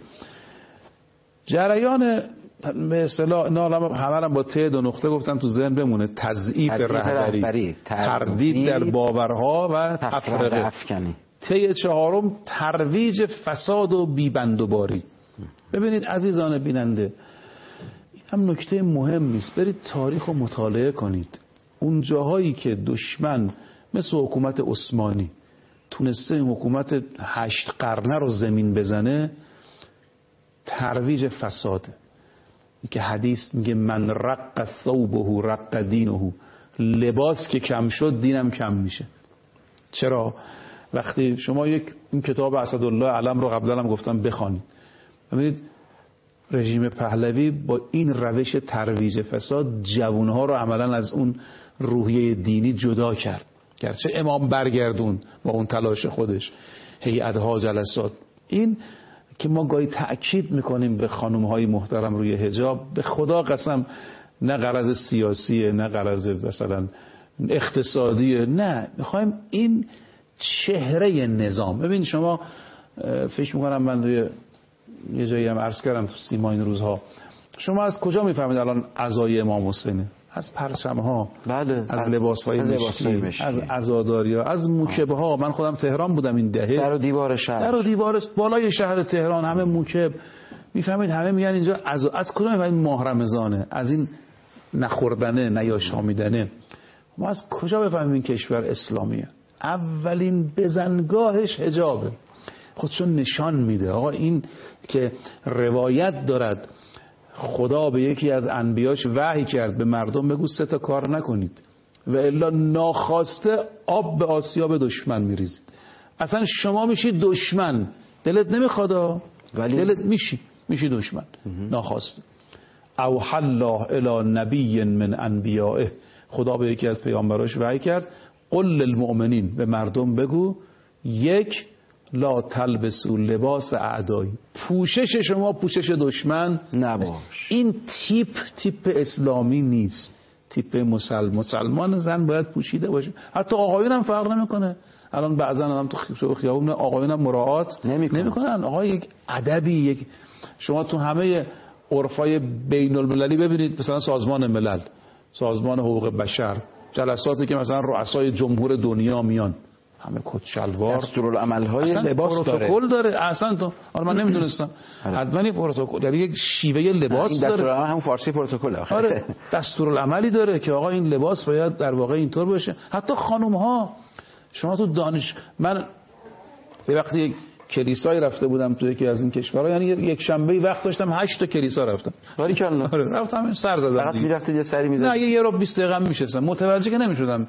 جریان به اصطلاح همه هم با ته دو نقطه گفتم تو ذهن بمونه، تضعیف رهبری، رهبری، تردید در باورها و تفرقه افکنی. ته چهارم ترویج فساد و بیبندوباری. ببینید عزیزان بیننده، این هم نکته مهم نیست، برید تاریخ رو مطالعه کنید. اون جاهایی که دشمن مثل حکومت عثمانی تونسته حکومت هشت قرنه رو زمین بزنه، ترویج فساده. که حدیث میگه من رق ثوبه رق دینه، لباس که کم شد دینم کم میشه. چرا؟ وقتی شما یک این کتاب اسدالله علم رو قبلا هم گفتم بخوانید، ببینید رژیم پهلوی با این روش ترویج فساد جوانها رو عملا از اون روحیه دینی جدا کرد. گرچه امام برگردون با اون تلاش خودش، هیئت‌ها، جلسات، این که ما گاهی تأکید میکنیم به خانم‌های محترم روی حجاب، به خدا قسم نه غرض سیاسیه، نه غرض مثلا اقتصادیه، نه، میخوایم این چهره نظام. ببین شما فکر میکنم من روی یه جایی هم عرض کردم تو سیما این روزها، شما از کجا میفهمید الان عزای امام حسینه؟ از پرچم‌ها، بله، از لباس‌های مشکی، از عزاداری‌ها، از موکب‌ها. من خودم تهران بودم این دهه، در و دیوار شهر، در و دیوار بالای شهر تهران همه موکب، میفهمید همه میگن اینجا از از کجا میفهمید ماه رمضانه؟ از این نخوردنه، نیاشامیدنه. ما از کجا بفهمیم این کشور اسلامیه؟ اولین بزنگاهش حجابه. خودشون نشان میده. آقا این که روایت دارد خدا به یکی از انبیاش وحی کرد به مردم بگو سه تا کار نکنید و الا ناخواسته آب به آسیاب دشمن میریزید. اصلا شما میشید دشمن، دلت نمیخواد ولی دلت میشی میشی دشمن ناخواسته. اوحى الله الی نبی من انبیائه، خدا به یکی از پیامبراش وحی کرد قل للمؤمنین، به مردم بگو یک لا تلبسوا لباس اعدایی، پوشش شما پوشش دشمن نباش. این تیپ تیپ اسلامی نیست. تیپ مسلمان مسلمان زن باید پوشیده باشه. حتی آقایون هم فرق نمیکنه. الان بعضا هم تو خیابون آقایون هم مراعات نمیکنن. آقا یک ادبی، یک شما تو همه عرفای بین المللی ببینید، مثلا سازمان ملل، سازمان حقوق بشر، جلساتی که مثلا رؤسای جمهور دنیا میان، همه کت شلوار، دستورالعمل‌های لباس داره، پروتکل داره. اصلا تو آره من نمیدونستم حتما این پروتکل یعنی یک شیوه لباس این داره. دستورالعمل هم فارسی پروتکل آخه. آره دستورالعملی داره که آقا این لباس باید در واقع اینطور باشه. حتی خانم‌ها، شما تو دانش، من یه وقتی یک کلیسایی رفته بودم تو یکی از این کشورها، یعنی یک شنبه وقت داشتم هشت تا کلیسا رفتم. باریکلا. آره رفتم سر زدم. فقط میرفتید یه سری میزدید؟ نه یه یه رو بیست دقیقه میشستم، متوجه که نمیشدم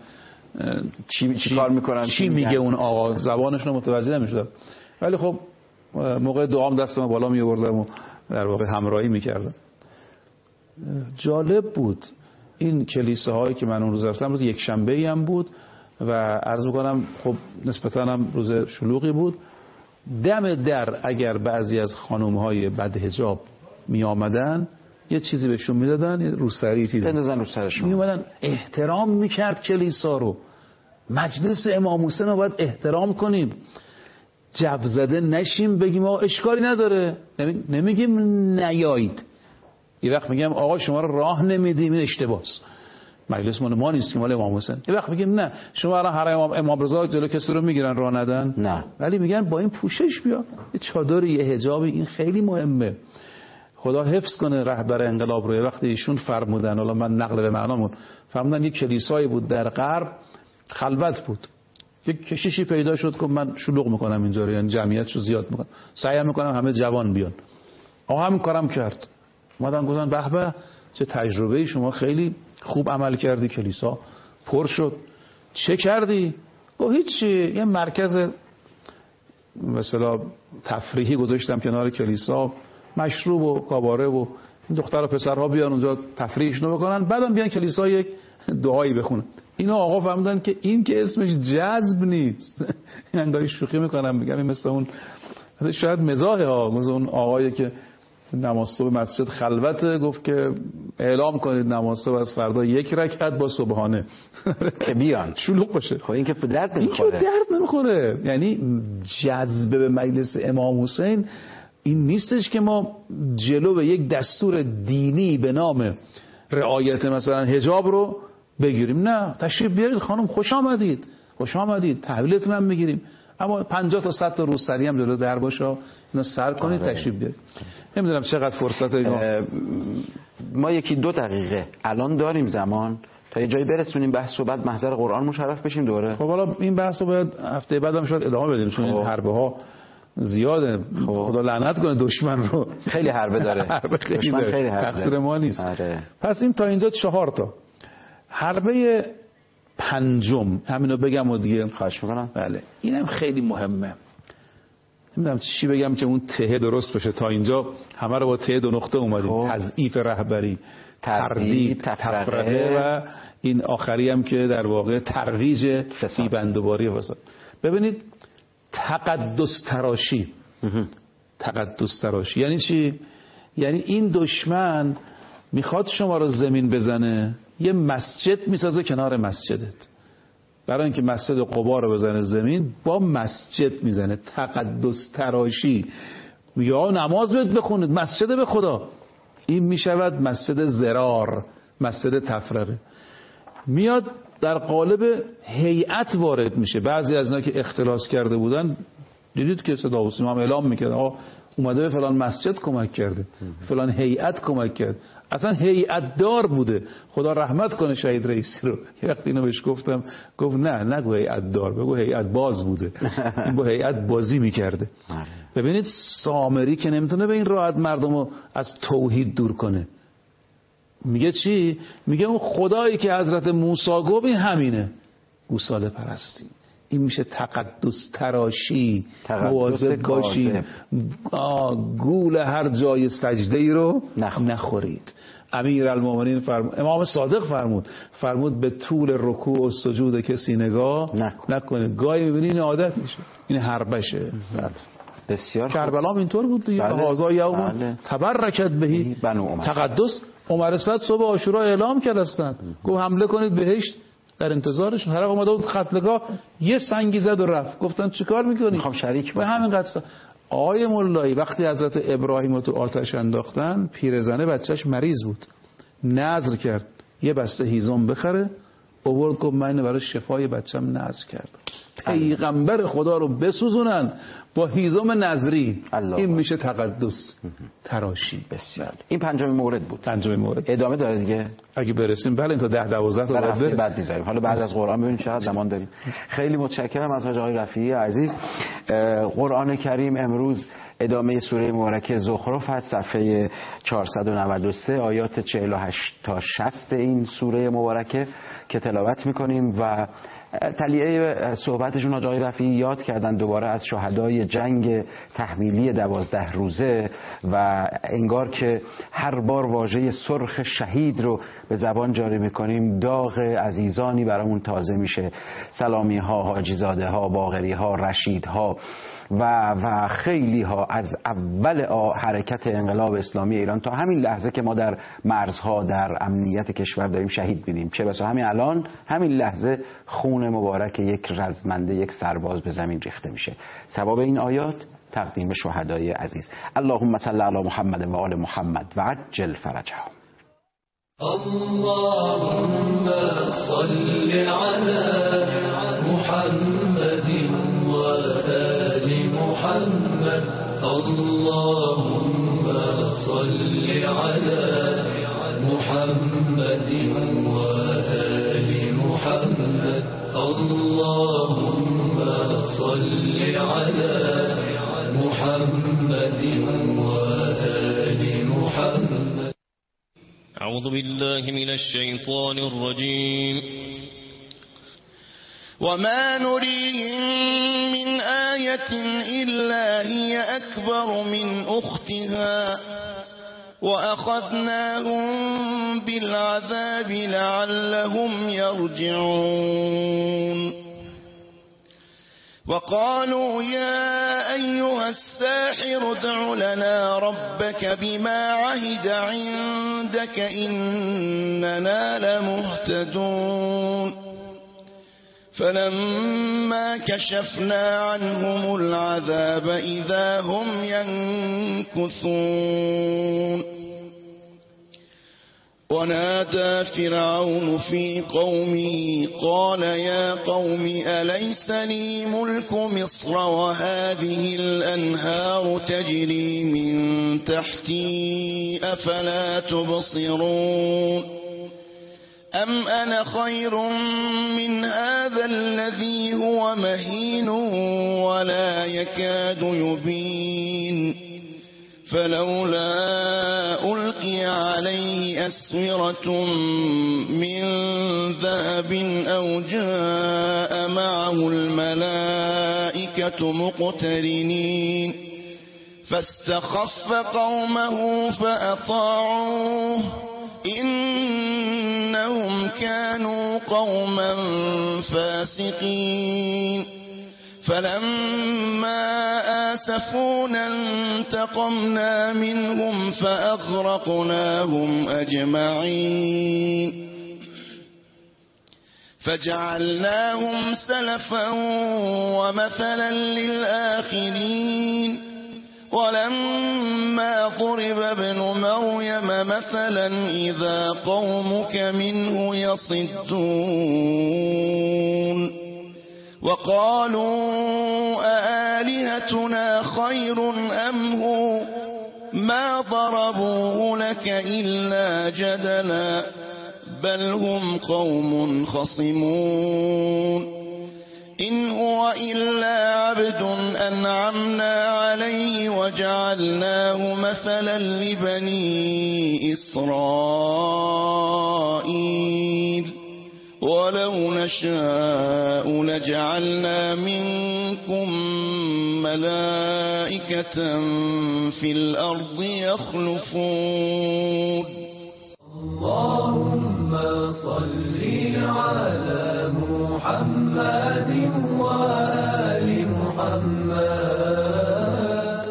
چی چی کار میکنن، چی میگه اون آقا، زبانش رو متوجه نمیشدم. ولی خب موقع دعام دستم بالا می آوردم و در واقع همراهی میکردم. جالب بود. این کلیساهایی که من اون روز رفتم روز یک شنبه‌ای هم بود و عرض می‌کنم خب نسبتاً هم روز شلوغی بود. دم در اگر بعضی از خانم‌های بدحجاب می آمدن یه چیزی بهشون میدادن، یه روسری چیزی بندازن رو سرشون، می اومدن احترام میکرد کلیسا رو. مجلس امام حسین رو باید احترام کنیم، جب زده نشیم بگیم آقا اشکالی نداره، نمیگیم نیایید. یه وقت میگم آقا شما رو راه نمیدیم، این اشتباهه، مجلس مال ما نیست که مال امام حسین. یه وقت میگیم نه شما الان هر امام امام رضا جلو کسی رو میگیرن راه ندن، نه، ولی میگن با این پوشش بیا، یه چادر، یه حجابی، این خیلی مهمه. خدا حفظ کنه رهبر انقلاب رو. وقتی ایشون فرمودن، حالا من نقل به معنامون، فرمودن یک کلیسایی بود در غرب خلوت بود، یک کشیشی پیدا شد که من شلوغ میکنم اینجا رو، یعنی جمعیتشو زیاد میکنم، سعی میکنم همه جوان بیان. آقا همین کارم کرد. اومدن گفتن به به چه تجربه‌ای، شما خیلی خوب عمل کردی، کلیسا پر شد. چه کردی؟ گفت هیچی، یه مرکز مثلا تفریحی گذاشتم کنار کلیسا، مشروب و کاباره و این دختر و پسرها بیان اونجا تفریحشون بکنن، بعدم بیان کلیسا یک دعایی بخونن. اینا آقا فهمیدن که این که اسمش جذب نیست. انگاری شوخی میکنم، میگم این مثل اون شاید مزاحه ها، مثل اون آقایی که نماز صبح مسجد خلوته گفت که اعلام کنید نماز صبح از فردا یک رکعت با سبحانه که بیان شلوغ باشه. خب این که درد نمیخوره، این که درد نمیخوره. یعنی جذب به مجلس امام حسین این نیستش که ما جلو به یک دستور دینی به نام رعایت مثلا حجاب رو بگیریم. نه، تشریف بیارید خانم، خوش آمدید، خوش آمدید، تحویلتون هم میگیریم، اما پنجاه تا صد تا روسری هم جلو در باشه، اینو سر کنید تشریف بیارید. نمیدونم چقدر فرصت اینا. ما یکی دو دقیقه الان داریم زمان تا یه جایی برسونیم بحث و بعد محضر قرآن مشرف بشیم دوره. خب حالا این بحث رو باید هفته بعدم شاید ادامه بدیم، چون این حربه ها زیاده. خدا لعنت کنه دشمن رو، خیلی حربه داره. حربه خیلی دشمن داره. خیلی حربه تقصیر ما نیست. آره. پس این تا اینجا چهار تا. حربه پنجم همینو بگم و دیگه خواهش میکنم. بله اینم خیلی مهمه. نمیدونم چی بگم که اون ته درست بشه. تا اینجا همه رو با ته دو نقطه اومدیم. تضعیف رهبری، تردید، تفرقه و این آخری هم که در واقع ترویج فیبندوباری فساد. ببینید تقدس تراشی، تقدس تراشی یعنی چی؟ یعنی این دشمن میخواد شما رو زمین بزنه، یه مسجد میسازه کنار مسجدت، برای اینکه مسجد قبا رو بزنه زمین با مسجد میزنه. تقدس تراشی، یا نماز بهت بخونید مسجد به خدا، این میشود مسجد زرار، مسجد تفرقه. میاد در قالب هیئت وارد میشه. بعضی از اینا که اختلاس کرده بودن دیدید که صدا و سیما هم اعلام میکرد آقا اومده به فلان مسجد کمک کرده، فلان هیئت کمک کرد، اصلا هیئت دار بوده. خدا رحمت کنه شهید رئیسی رو. یه وقتی اینو بهش گفتم گفت نه نگو هیئت دار، بگو هیئت باز بوده. این با هیئت بازی میکرده. ببینید سامری که نمیتونه به این راحت مردم رو از توحید دور کنه. میگه چی؟ میگه اون خدایی که حضرت موسی گفت این همینه، گوساله پرستی. این میشه تقدس تراشی. مواظب باشید گول هر جای سجده ای رو نخورید. امیرالمومنین فرمود، امام صادق فرمود فرمود به طول رکوع و سجود کسی نگاه نکنید. گاهی میبینید این عادت میشه، این حربشه. بسیار کربلا اینطور بود دیگه. هازا یوم تبرکت بهی تقدس. عمر صد صبح عاشورا اعلام کرد هستند، گفت حمله کنید بهشت. در انتظارش هر اومده بود قتلگاه، یه سنگی زد و رفت. گفتن چیکار میکنی؟ میخوام شریک به همین قصه. آقای مولایی وقتی حضرت ابراهیم رو تو آتش انداختن، پیرزنه بچهش مریض بود، نذر کرد یه بسته هیزم بخره، آورد گفت من برای شفای بچم نذر کردم. پیغمبر خدا رو بسوزونن با هیزم نظری، این میشه تقدس تراشی. بسیار. این پنجمین مورد بود. پنجمین مورد. ادامه داره دیگه اگه برسیم. بله این تا ده دوازده تا بعد بعد میذاریم. حالا بعد از قرآن ببینیم چقدر زمان داریم. خیلی متشکرم از آقای رفیعی عزیز. قرآن کریم امروز ادامه سوره مبارکه زخرف هست، صفحه چهارصد و نود و سه آیات چهل و هشت تا شصت این سوره مبارکه که تلاوت میکنیم و تلیه صحبتشون آقای رفیعی یاد کردن دوباره از شهدای جنگ تحمیلی دوازده روزه و انگار که هر بار واژه سرخ شهید رو به زبان جاری میکنیم داغ عزیزانی برامون تازه میشه. سلامی ها، حاجی زاده ها، باقری ها، رشید ها و و خیلی ها از اول حرکت انقلاب اسلامی ایران تا همین لحظه که ما در مرزها در امنیت کشور داریم شهید بینیم، چه بسا همین الان همین لحظه خون مبارک یک رزمنده، یک سرباز به زمین ریخته میشه. ثواب این آیات تقدیم شهدای عزیز. اللهم صل علی محمد و آل محمد و عجل فرجهم. اللهم صل على محمد و آل محمد. اللهم صل على محمد و آل محمد. اللهم صل على محمد و آل محمد. أعوذ بالله من الشيطان الرجيم. وما نريهم من آية إلا هي أكبر من أختها وأخذناهم بالعذاب لعلهم يرجعون. وقالوا يا أيها الساحر ادع لنا ربك بما عهد عندك إننا لمهتدون. فلما كشفنا عنهم العذاب إذا هم ينكثون. ونادى فرعون في قومه قال يا قوم أليس لي ملك مصر وهذه الأنهار تجري من تحتي أفلا تبصرون. أم أنا خير من هذا الذي هو مهين ولا يكاد يبين. فلولا ألقي عليه أسورة من ذهب أو جاء معه الملائكة مقترنين. فاستخف قومه فأطاعوه إنهم كانوا قوما فاسقين. فلما آسفونا انتقمنا منهم فأغرقناهم أجمعين فجعلناهم سلفا ومثلا للآخرين ولما ضرب ابن مريم مثلا إذا قومك منه يصدون وقالوا أآلهتنا خير أم هو ما ضربوه لك إلا جدلا بل هم قوم خصمون إن هو إلا عبد أنعمنا عليه وجعلناه مثلا لبني إسرائيل ولو نشاء لجعلنا منكم ملائكة في الأرض يخلفون اللهم صل على محمد وآل محمد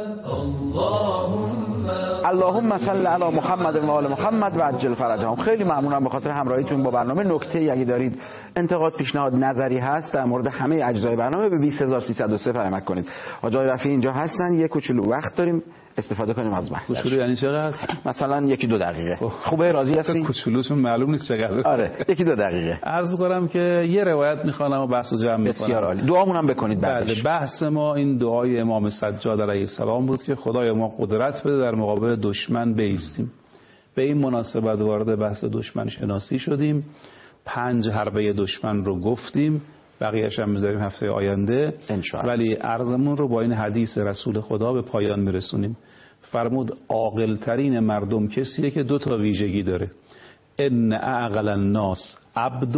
اللهم صل علی محمد و آل محمد و عجل فرجهم. خیلی ممنونم به خاطر همراهیتون با برنامه. نکته اگه دارید، انتقاد، پیشنهاد، نظری هست در مورد همه اجزای برنامه به بیست هزار و سیصد و سه پیامک کنید. آقای رفیعی اینجا هستن، یک کوچولو وقت داریم استفاده کنیم از بحث. کوچولو یعنی چقدر؟ مثلا یکی دو دقیقه. خوبه؟ راضی هستین؟ کوچولوشون معلوم نیست چقدر. آره یکی دو دقیقه. عرض می‌کنم که یه روایت می‌خوانم و بحثو جمع می‌کنم. بسیار عالی. دعامون هم بکنید بعدش. بله، بحث ما این دعای امام سجاد علیه السلام بود که خدای ما قدرت بده در مقابل دشمن بایستیم. به این مناسبت وارد بحث دشمن شناسی شدیم. پنج حربه دشمن رو گفتیم، بقیه‌اش هم می‌ذاریم هفته آینده انشاءالله. ولی عرضمون رو با این حدیث رسول خدا به پایان میرسونیم. فرمود عاقل ترین مردم کسیه که دو تا ویژگی داره. ان اعقل الناس عبد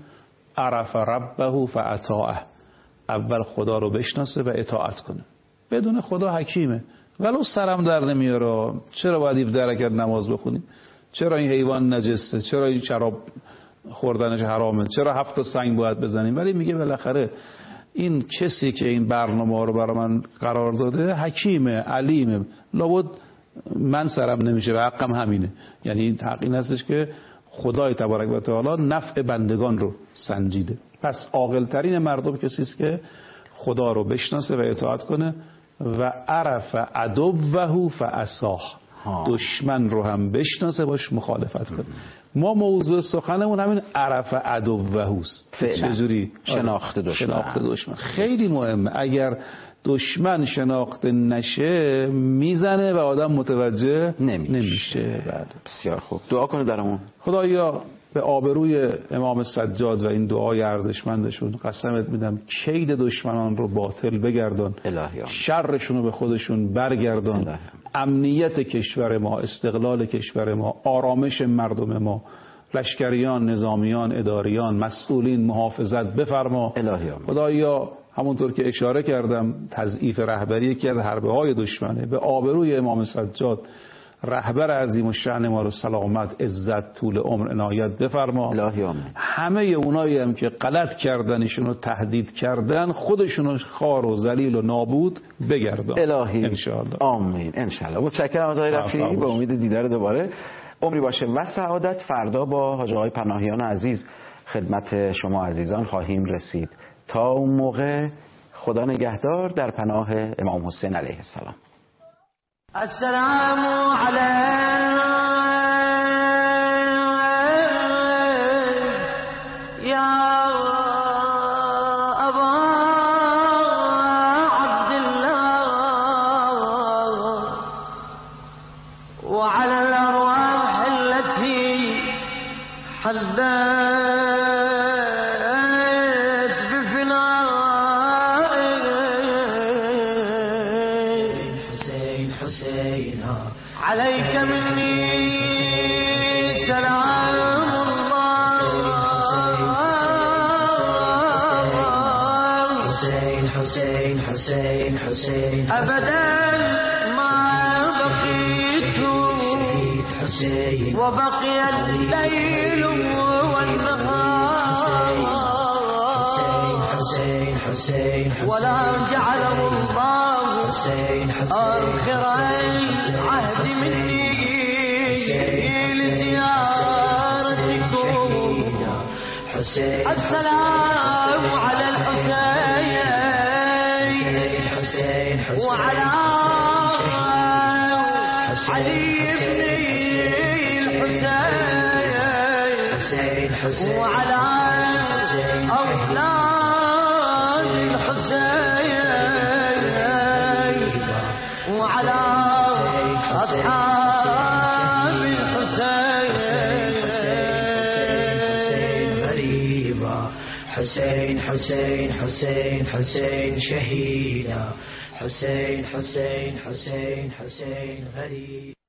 عرف ربه فاطاعه. اول خدا رو بشناسه و اطاعت کنه. بدون خدا حکیمه. ولو سرم در نمیاره، چرا باید ایف درکت نماز بخونیم؟ چرا این حیوان نجسه؟ چرا این شراب خوردنش حرامه؟ چرا هفت تا سنگ باید بزنیم؟ ولی میگه بالاخره این کسی که این برنامه رو برای من قرار داده حکیمه، علیمه، لابد من سرم نمیشه و حقم همینه. یعنی حق این هستش که خدای تبارک و تعالی نفع بندگان رو سنجیده. پس عاقل ترین مردم کسی است که خدا رو بشناسه و اطاعت کنه و عرف عدوه فاصاح، دشمن رو هم بشناسه باش مخالفت کنه. ما موضوع سخنمون همین عرف عدوه است. چجوری شناخت دشمن. شناخت دشمن خیلی مهمه. اگر دشمن شناخته نشه میزنه و آدم متوجه نمیشه, نمیشه. بله. بسیار خوب. دعا کنید برامون. خدایا به آبروی امام سجاد و این دعای ارزشمندشون قسمت میدم کید دشمنان رو باطل بگردان، الهی شرشون رو به خودشون برگردان، الهی. امنیت کشور ما، استقلال کشور ما، آرامش مردم ما، لشکریان، نظامیان، اداریان، مسئولین محافظت بفرما الهی. خدایا همونطور که اشاره کردم تضعیف رهبری یکی از حربه های دشمنه. به آبروی امام سجاد رهبر عظیم الشأن ما رو سلامت، عزت، طول عمر عنایت بفرما الهی آمین. همه اونایی هم که غلط کردنشون رو تهدید کردن خودشون رو خار و ذلیل و نابود بگردان الهی ان شاء الله. آمین ان شاء الله. متشکرم از آقای رفیعی. به امید دیدار دوباره. عمری باشه و سعادت. فردا با حاج آقای پناهیان عزیز خدمت شما عزیزان خواهیم رسید. تا اون موقع خدا نگهدار. در پناه امام حسین علیه السلام. السلام عليك يا أبا عبد الله وعلى الأرواح التي حلت عليك مني سلام الله. حسين حسين حسين حسين أبدا ما بقيت حسين وبقي الليل والنهار. حسين حسين حسين ولا جعله الله آخر العهد مني لزيارتكم. السلام على الحسين وعلى علي بن الحسين وعلى أولاد الحسين وعلى أصحاب الحسين. حسين حسين حسين حسين شهيدا. حسين حسين حسين حسين غريب.